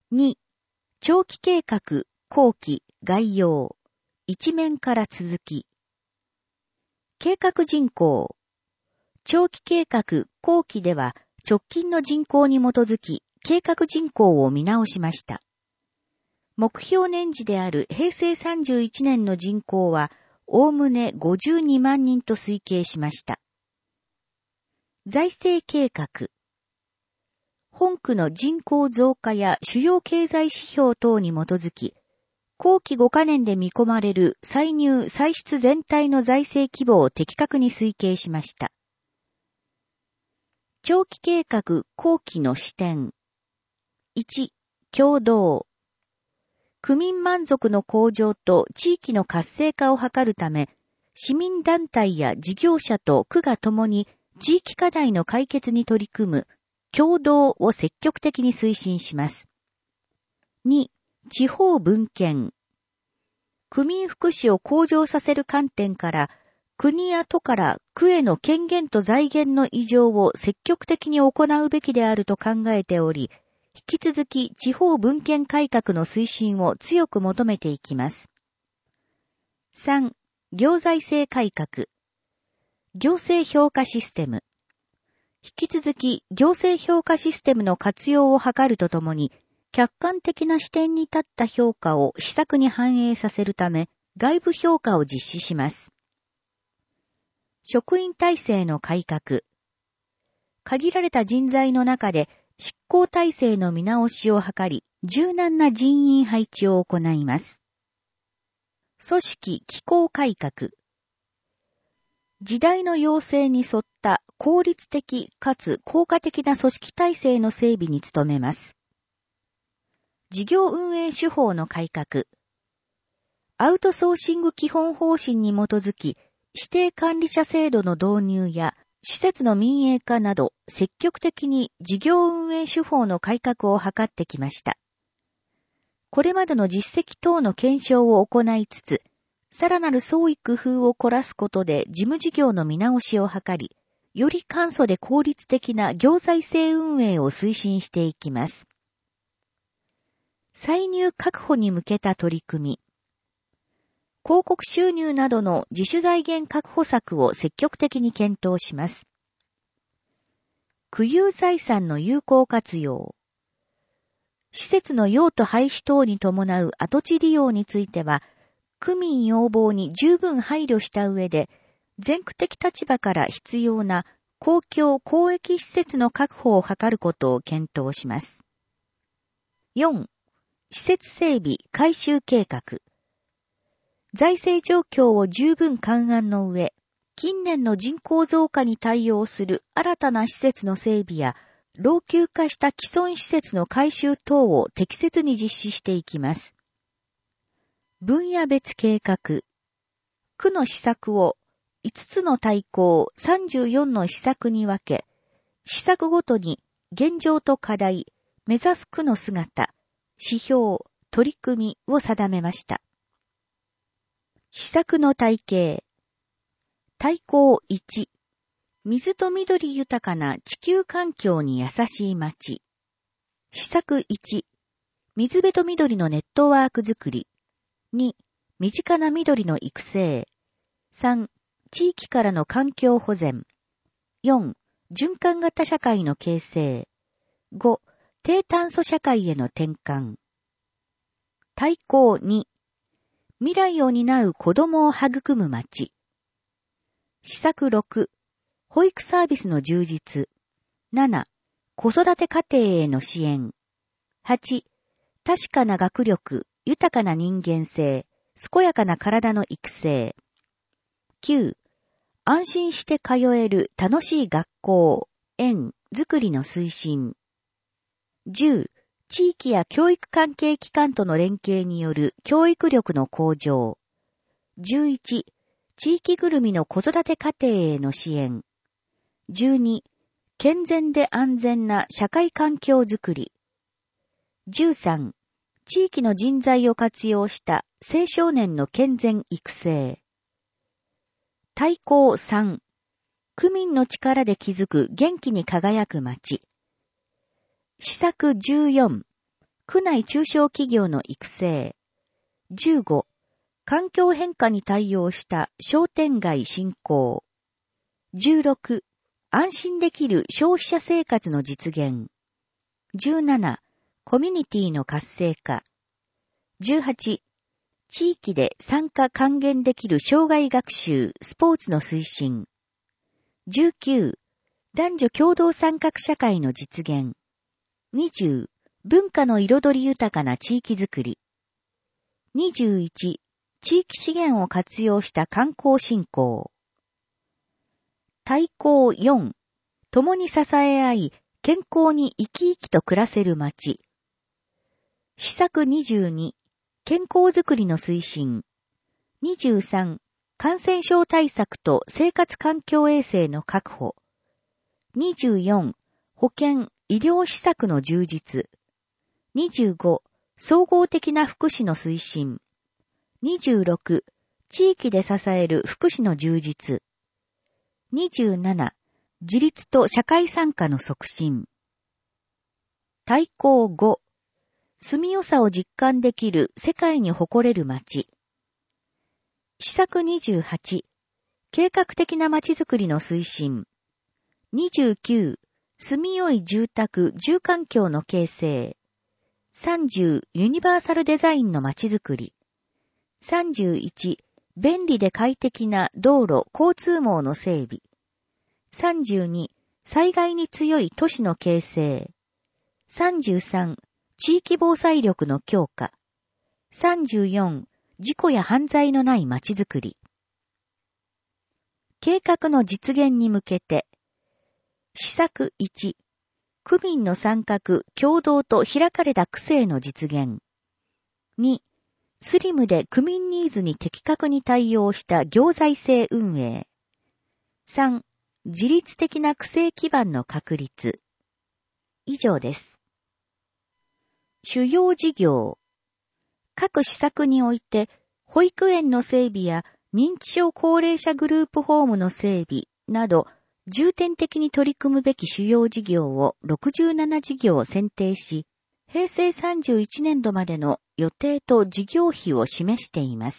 2、長期計画、後期、概要。一面から続き。計画人口。長期計画、後期では直近の人口に基づき計画人口を見直しました。目標年次である平成31年の人口はおおむね52万人と推計しました。財政計画。本区の人口増加や主要経済指標等に基づき、後期5カ年で見込まれる歳入・歳出全体の財政規模を的確に推計しました。長期計画後期の視点。1、共同。区民満足の向上と地域の活性化を図るため、市民団体や事業者と区が共に地域課題の解決に取り組む共同を積極的に推進します。2、地方分権。区民福祉を向上させる観点から、国や都から区への権限と財源の移譲を積極的に行うべきであると考えており、引き続き地方分権改革の推進を強く求めていきます。3、行財政改革。行政評価システム。引き続き行政評価システムの活用を図るとともに、客観的な視点に立った評価を施策に反映させるため、外部評価を実施します。職員体制の改革。限られた人材の中で執行体制の見直しを図り、柔軟な人員配置を行います。組織機構改革。時代の要請に沿った効率的かつ効果的な組織体制の整備に努めます。事業運営手法の改革。アウトソーシング基本方針に基づき、指定管理者制度の導入や施設の民営化など積極的に事業運営手法の改革を図ってきました。これまでの実績等の検証を行いつつ、さらなる創意工夫を凝らすことで事務事業の見直しを図り、より簡素で効率的な行財政運営を推進していきます。歳入確保に向けた取り組み。広告収入などの自主財源確保策を積極的に検討します。区有財産の有効活用。施設の用途廃止等に伴う跡地利用については、区民要望に十分配慮した上で、全区的立場から必要な公共公益施設の確保を図ることを検討します。4. 施設整備改修計画。財政状況を十分勘案の上、近年の人口増加に対応する新たな施設の整備や、老朽化した既存施設の改修等を適切に実施していきます。分野別計画。区の施策を5つの大綱34の施策に分け、施策ごとに現状と課題、目指す区の姿、指標、取り組みを定めました。施策の体系。大綱1。水と緑豊かな地球環境に優しい街。施策1。水辺と緑のネットワークづくり。2。身近な緑の育成。3. 地域からの環境保全。4. 循環型社会の形成。5. 低炭素社会への転換。大綱2。未来を担う子供を育む街。施策6。保育サービスの充実。7. 子育て家庭への支援。8. 確かな学力、豊かな人間性、健やかな体の育成。9. 安心して通える楽しい学校、園、づくりの推進。10. 地域や教育関係機関との連携による教育力の向上。11. 地域ぐるみの子育て家庭への支援。12. 健全で安全な社会環境づくり。13. 地域の人材を活用した青少年の健全育成。大綱3。区民の力で築く元気に輝く街。施策14。 区内中小企業の育成。15、環境変化に対応した商店街振興。16、安心できる消費者生活の実現。17、コミュニティの活性化。18、地域で参加還元できる障害学習、スポーツの推進。19、男女共同参画社会の実現。20、文化の彩り豊かな地域づくり。21、地域資源を活用した観光振興。大綱4、共に支え合い、健康に生き生きと暮らせる街。施策22、健康づくりの推進。23、感染症対策と生活環境衛生の確保。24、保健・医療施策の充実。25、総合的な福祉の推進。26、地域で支える福祉の充実。27、自立と社会参加の促進。大綱5、住みよさを実感できる世界に誇れる街。施策28、計画的な街づくりの推進。29、住みよい住宅・住環境の形成。30、ユニバーサルデザインの街づくり。31、便利で快適な道路・交通網の整備。32、災害に強い都市の形成。33、地域防災力の強化。34、事故や犯罪のない街づくり。計画の実現に向けて、施策1、区民の参画、共同と開かれた区政の実現。2、スリムで区民ニーズに的確に対応した行財政運営。3、自律的な区政基盤の確立。以上です。主要事業。各施策において、保育園の整備や認知症高齢者グループホームの整備など、重点的に取り組むべき主要事業を67事業を選定し、平成31年度までの予定と事業費を示しています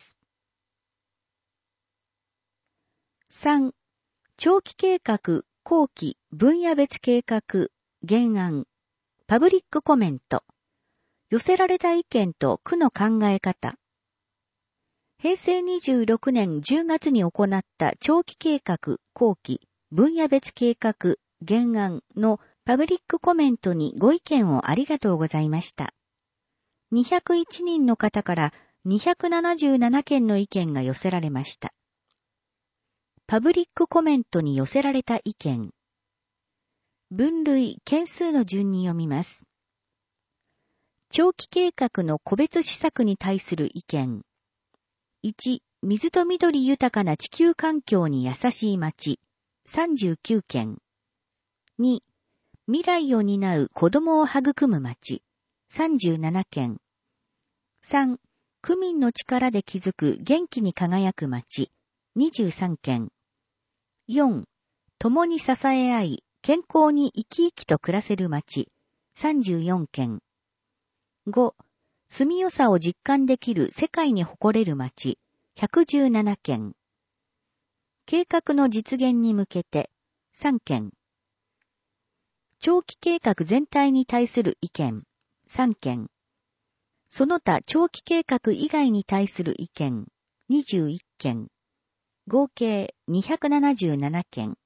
。3、長期計画、後期、分野別計画、原案、パブリックコメント、寄せられた意見と区の考え方。平成26年10月に行った長期計画、後期、分野別計画、原案のパブリックコメントにご意見をありがとうございました。201人の方から277件の意見が寄せられました。パブリックコメントに寄せられた意見。分類、件数の順に読みます。長期計画の個別施策に対する意見。1、水と緑豊かな地球環境に優しい街。39件。2、未来を担う子供を育む街。37件。3、区民の力で築く元気に輝く街。23件。4、共に支え合い、健康に生き生きと暮らせる街。34件。5、住みよさを実感できる世界に誇れる街。117件。計画の実現に向けて、3件。長期計画全体に対する意見、3件。その他長期計画以外に対する意見、21件。合計277件。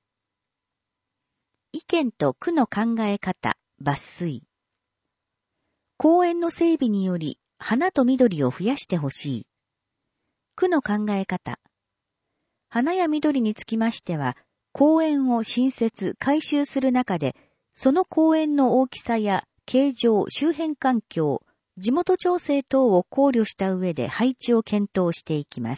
意見と区の考え方、抜粋。公園の整備により花と緑を増やしてほしい。区の考え方。花や緑につきましては、公園を新設・改修する中で、その公園の大きさや形状、周辺環境、地元調整等を考慮した上で配置を検討していきます。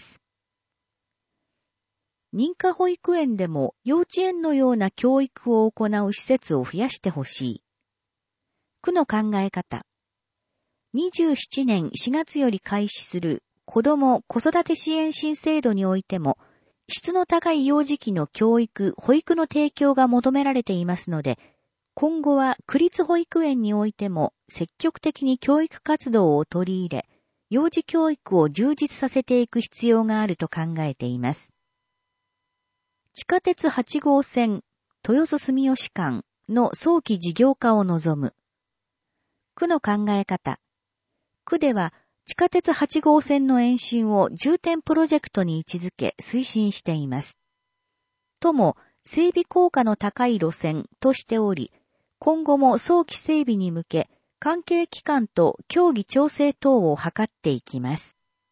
認可保育園でも幼稚園のような教育を行う施設を増やしてほしい。区の考え方。27年4月より開始する子ども・子育て支援新制度においても、質の高い幼児期の教育・保育の提供が求められていますので、 今後は区立保育園においても積極的に教育活動を取り入れ、幼児教育を充実させていく必要があると考えています。地下鉄8号線、豊洲住吉間の早期事業化を望む。区の考え方。区では地下鉄8号線の延伸を重点プロジェクトに位置づけ推進しています。とも整備効果の高い路線としており、今後も早期整備に向け、関係機関と協議調整等を図っていきます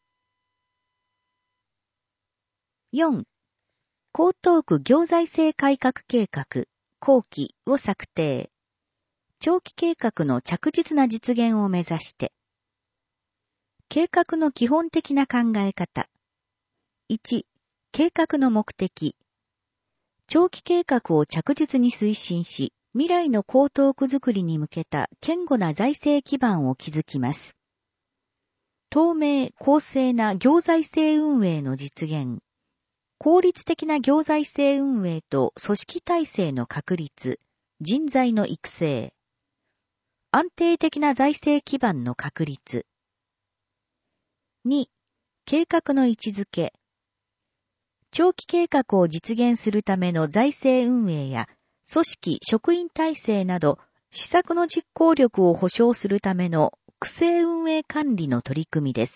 。4. 江東区行財政改革計画、後期を策定。長期計画の着実な実現を目指して。計画の基本的な考え方。1. 計画の目的。長期計画を着実に推進し、未来の江東区づくりに向けた堅固な財政基盤を築きます。透明、公正な行財政運営の実現。効率的な行財政運営と組織体制の確立、人材の育成。安定的な財政基盤の確立。2. 計画の位置づけ。長期計画を実現するための財政運営や、組織・職員体制など、施策の実行力を保障するための区政運営管理の取り組みです。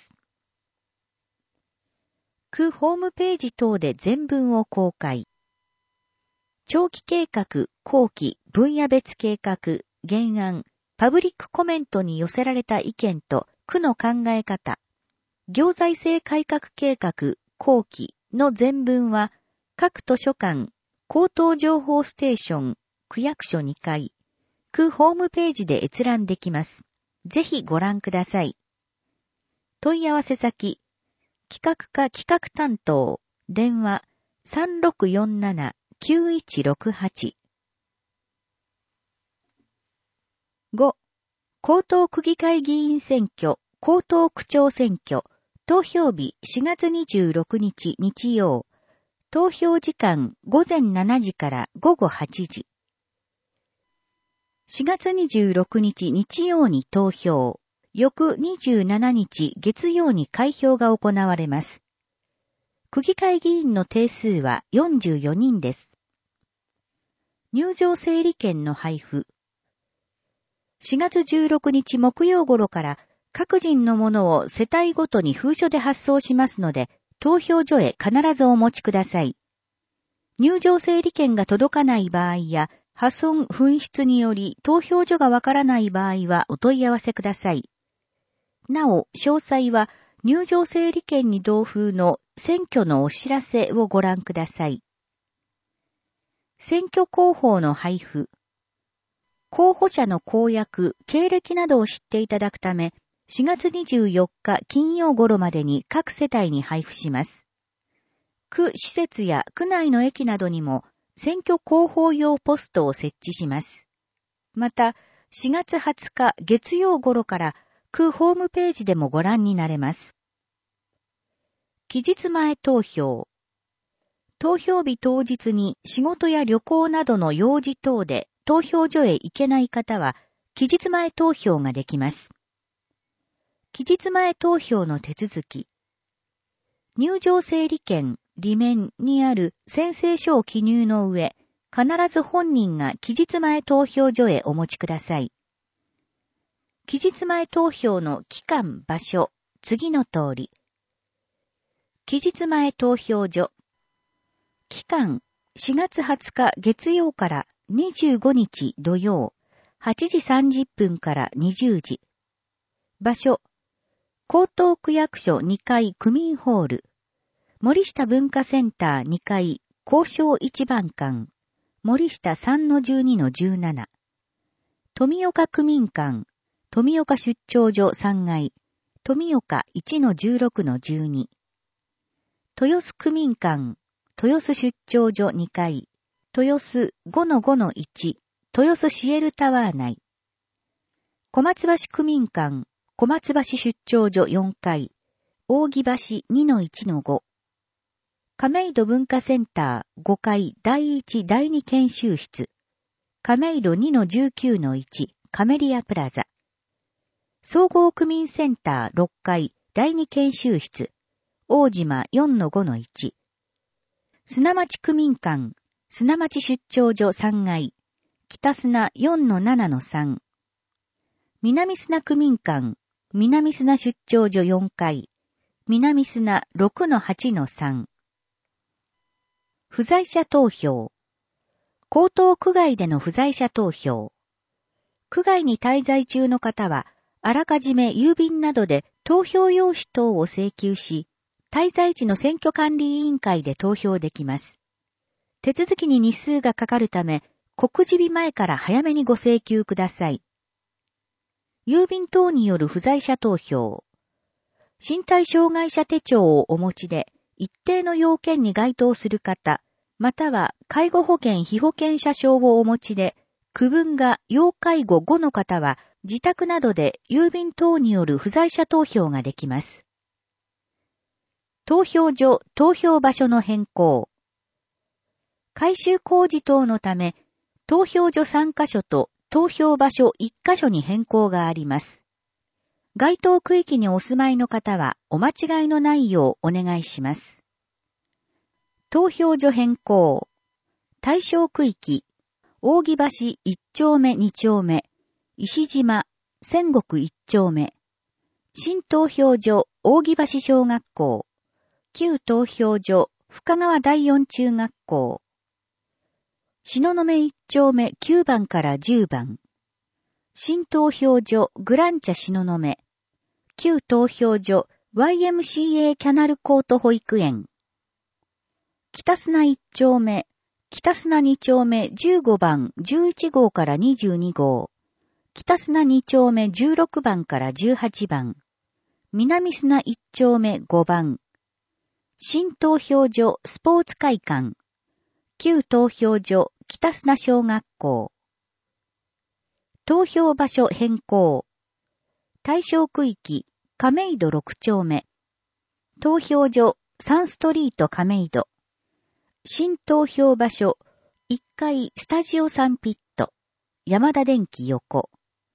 区ホームページ等で全文を公開。長期計画、後期、分野別計画、原案、パブリックコメントに寄せられた意見と区の考え方、行財政改革計画、後期の全文は、各図書館、江東情報ステーション、区役所2階、区ホームページで閲覧できます。ぜひご覧ください。問い合わせ先、企画課企画担当、電話 3647-9168。5. 江東区議会議員選挙、江東区長選挙、投票日4月26日日曜。投票時間午前7時から午後8時。4月26日日曜に投票。翌27日月曜に開票が行われます。区議会議員の定数は44人です。入場整理券の配布。4月16日木曜頃から各人のものを世帯ごとに封書で発送しますので、投票所へ必ずお持ちください。入場整理券が届かない場合や、破損・紛失により投票所がわからない場合はお問い合わせください。なお、詳細は入場整理券に同封の選挙のお知らせをご覧ください。選挙広報の配布。候補者の公約、経歴などを知っていただくため、4月24日金曜頃までに各世帯に配布します。区施設や区内の駅などにも選挙広報用ポストを設置します。また、4月20日月曜頃から区ホームページでもご覧になれます。期日前投票。投票日当日に仕事や旅行などの用事等で投票所へ行けない方は、期日前投票ができます。期日前投票の手続き。入場整理券、裏面にある宣誓書を記入の上、必ず本人が期日前投票所へお持ちください。期日前投票の期間、場所、次の通り。期日前投票所。期間、4月20日月曜から25日土曜、8時30分から20時。場所、江東区役所2階区民ホール。森下文化センター2階交渉一番館。森下 3-12-17。富岡区民館。富岡出張所3階。富岡 1-16-12。豊洲区民館。豊洲出張所2階。豊洲 5-5-1。豊洲シエルタワー内。小松橋区民館。小松橋出張所4階。扇橋 2-1-5。亀戸文化センター5階第1第2研修室。 亀戸 2-19-1 カメリアプラザ。総合区民センター6階第2研修室。大島 4-5-1。砂町区民館、砂町出張所3階。北砂 4-7-3。南砂区民館、南砂出張所4階。南砂 6-8-3。不在者投票。江東区外での不在者投票。区外に滞在中の方は、あらかじめ郵便などで投票用紙等を請求し、滞在地の選挙管理委員会で投票できます。手続きに日数がかかるため、告示日前から早めにご請求ください。郵便等による不在者投票。身体障害者手帳をお持ちで、一定の要件に該当する方、または介護保険被保険者証をお持ちで、区分が要介護5の方は、自宅などで郵便等による不在者投票ができます。投票所、投票場所の変更。改修工事等のため、投票所3カ所と投票場所1カ所に変更があります。該当区域にお住まいの方はお間違いのないようお願いします。投票所変更。対象区域、扇橋1丁目2丁目、石島、仙石1丁目、新投票所扇橋小学校、旧投票所深川第4中学校、東雲1丁目9番から10番、新投票所グランチャ東雲、旧投票所 YMCA キャナルコート保育園、北砂1丁目、北砂2丁目15番11号から22号、北砂2丁目16番から18番、南砂1丁目5番、新投票所スポーツ会館、旧投票所北砂小学校。投票場所変更。対象区域、亀戸6丁目。投票所3ストリート亀戸。新投票場所、1階スタジオ3ピット。山田電機横。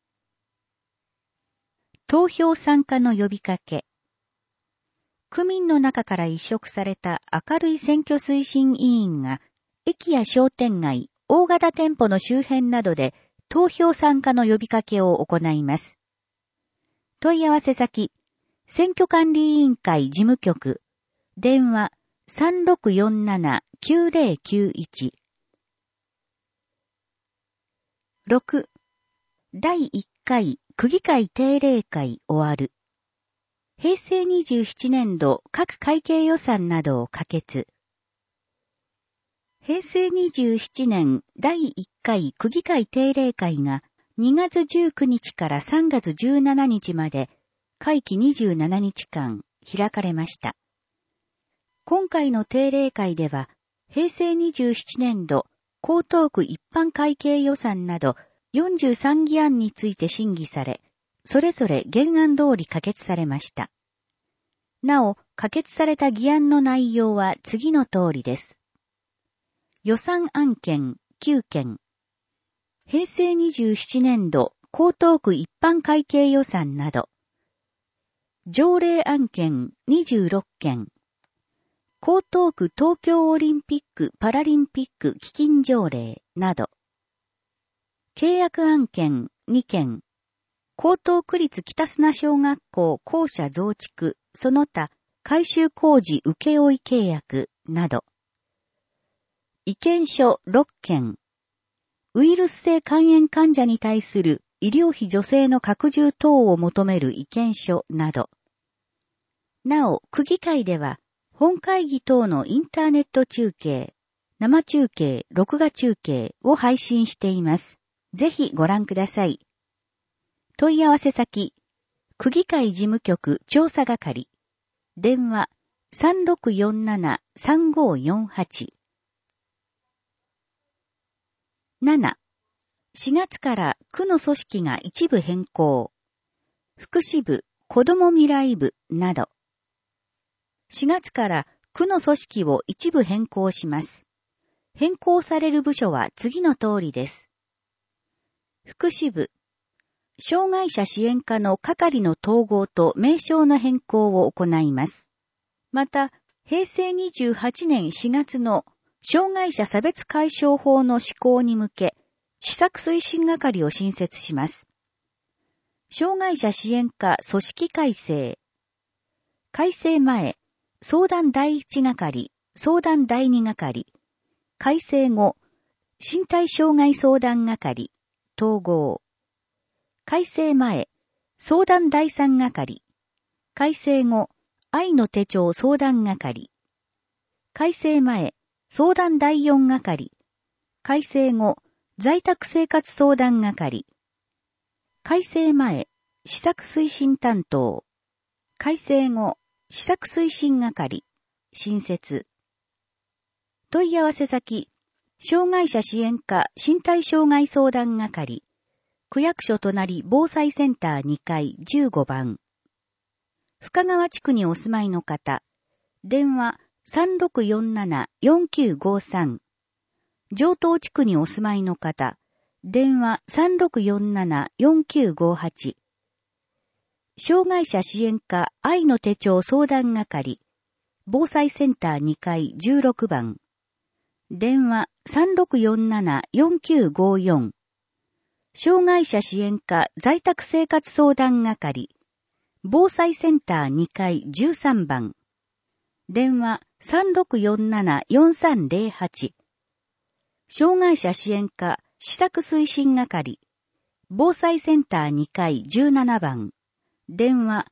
投票参加の呼びかけ。区民の中から委嘱された明るい選挙推進委員が、駅や商店街、大型店舗の周辺などで投票参加の呼びかけを行います。問い合わせ先、選挙管理委員会事務局、電話 3647-9091。6. 第1回区議会定例会終わる。平成27年度各会計予算などを可決。平成27年第1回区議会定例会が2月19日から3月17日まで会期27日間開かれました。今回の定例会では平成27年度江東区一般会計予算など43議案について審議され、それぞれ原案通り可決されました。なお、可決された議案の内容は次の通りです。予算案件9件。平成27年度江東区一般会計予算など。条例案件26件。江東区東京オリンピック・パラリンピック基金条例など。契約案件2件。江東区立北砂小学校校舎増築、その他改修工事請負契約など。意見書6件。ウイルス性肝炎患者に対する医療費助成の拡充等を求める意見書など。なお、区議会では、本会議等のインターネット中継、生中継、録画中継を配信しています。ぜひご覧ください。問い合わせ先、区議会事務局調査係、電話 3647-3548。7. 4月から区の組織が一部変更。福祉部、子ども未来部など。4月から区の組織を一部変更します。変更される部署は次の通りです。 福祉部、障害者支援課の係の統合と名称の変更を行います。また、平成28年4月の障害者差別解消法の施行に向け、施策推進係を新設します。障害者支援課組織改正。改正前、相談第1係、相談第2係。改正後、身体障害相談係、統合。改正前、相談第3係。改正後、愛の手帳相談係。改正前、相談第4係。改正後、在宅生活相談係。改正前、施策推進担当。改正後、施策推進係。新設。問い合わせ先、障害者支援課身体障害相談係。区役所隣防災センター2階15番。深川地区にお住まいの方、電話3647-4953。城東地区にお住まいの方、電話3647-4958。障害者支援課愛の手帳相談係、防災センター2階16番。電話3647-4954。障害者支援課在宅生活相談係、防災センター2階13番。電話3647-4308。障害者支援課施策推進係、防災センター2階17番。電話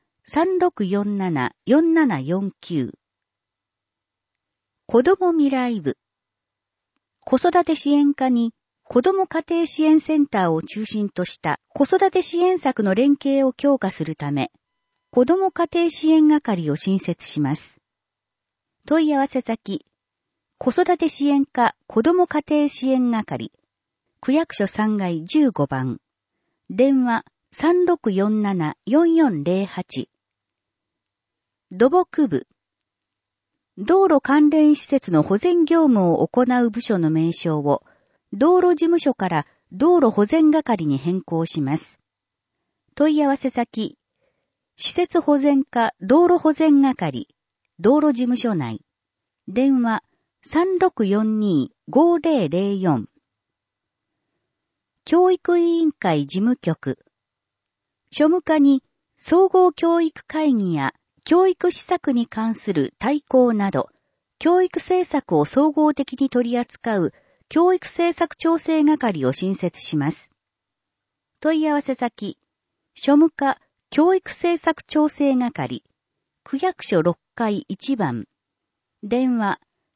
3647-4749。子ども未来部。子育て支援課に子ども家庭支援センターを中心とした子育て支援策の連携を強化するため、子ども家庭支援係を新設します。問い合わせ先、子育て支援課子ども家庭支援係、区役所3階15番、電話3647-4408。土木部、道路関連施設の保全業務を行う部署の名称を、道路事務所から道路保全係に変更します。問い合わせ先、施設保全課道路保全係、道路事務所内、電話3642-5004。教育委員会事務局、庶務課に総合教育会議や教育施策に関する大綱など、教育政策を総合的に取り扱う教育政策調整係を新設します。問い合わせ先、庶務課教育政策調整係、区役所6階1番、電話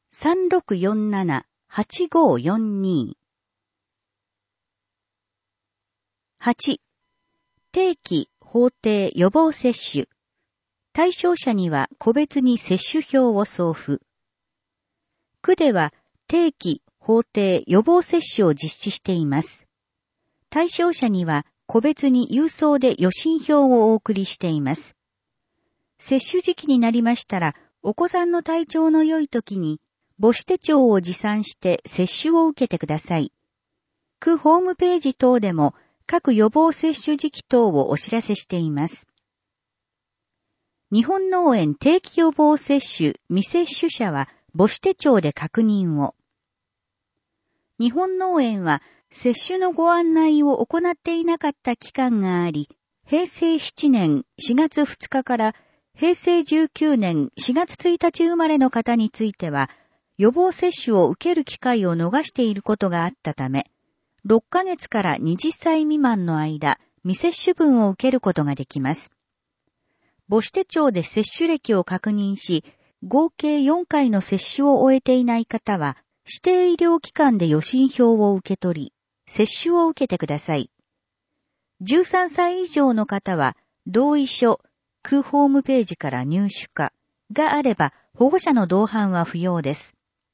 3647-8542。8. 定期法定予防接種。対象者には個別に接種票を送付。区では定期法定予防接種を実施しています。対象者には個別に郵送で予診票をお送りしています。接種時期になりましたら、お子さんの体調の良い時に母子手帳を持参して接種を受けてください。区ホームページ等でも各予防接種時期等をお知らせしています。日本脳炎定期予防接種未接種者は母子手帳で確認を。日本脳炎は接種のご案内を行っていなかった期間があり、平成7年4月2日から平成19年4月1日生まれの方については、予防接種を受ける機会を逃していることがあったため、6ヶ月から20歳未満の間、未接種分を受けることができます。母子手帳で接種歴を確認し、合計4回の接種を終えていない方は、指定医療機関で予診票を受け取り、接種を受けてください。13歳以上の方は、同意書、区ホームページから入手かがあれば、保護者の同伴は不要です。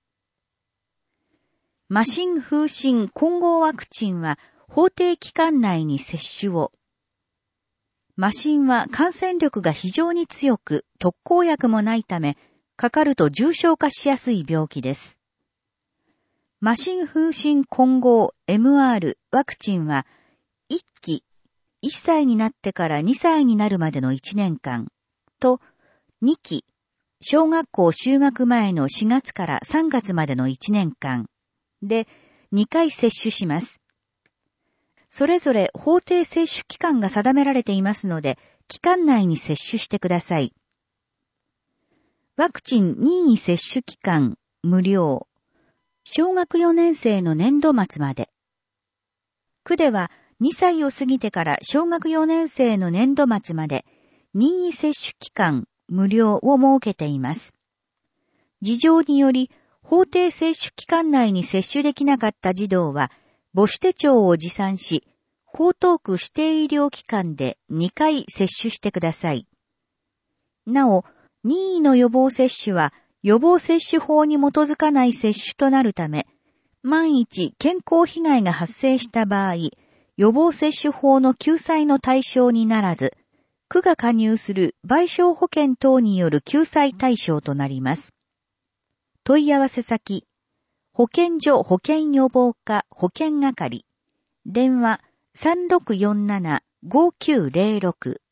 麻疹風疹混合ワクチンは、法定期間内に接種を。麻疹は感染力が非常に強く、特効薬もないため、かかると重症化しやすい病気です。麻疹風疹混合 MR ワクチンは、 1期、1歳になってから2歳になるまでの1年間と、2期、小学校就学前の4月から3月までの1年間で2回接種します。それぞれ法定接種期間が定められていますので、期間内に接種してください。ワクチン任意接種期間無料。小学4年生の年度末まで。区では2歳を過ぎてから小学4年生の年度末まで任意接種期間無料を設けています。事情により法定接種期間内に接種できなかった児童は母子手帳を持参し、江東区指定医療機関で2回接種してください。なお、任意の予防接種は予防接種法に基づかない接種となるため、万一健康被害が発生した場合、予防接種法の救済の対象にならず、区が加入する賠償保険等による救済対象となります。問い合わせ先、保健所保健予防課保健係、電話 3647-5906